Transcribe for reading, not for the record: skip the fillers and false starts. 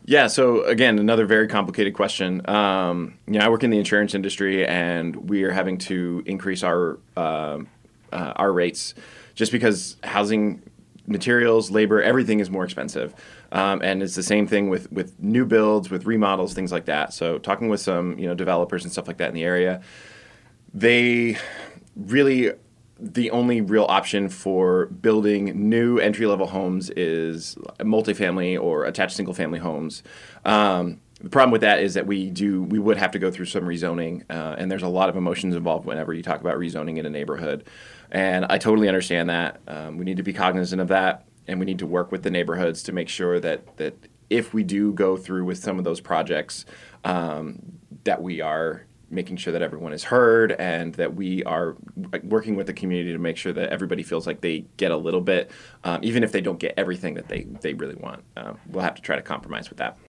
Yeah, so again, another very complicated question. I work in the insurance industry, and we are having to increase our rates just because housing materials, labor, everything is more expensive. And it's the same thing with new builds, with remodels, things like that. So talking with some developers and stuff like that in the area, they really the only real option for building new entry-level homes is multifamily or attached single-family homes. The problem with that is that we would have to go through some rezoning, and there's a lot of emotions involved whenever you talk about rezoning in a neighborhood. And I totally understand that. We need to be cognizant of that, and we need to work with the neighborhoods to make sure that if we do go through with some of those projects, that we are making sure that everyone is heard and that we are working with the community to make sure that everybody feels like they get a little bit, even if they don't get everything that they really want. We'll have to try to compromise with that.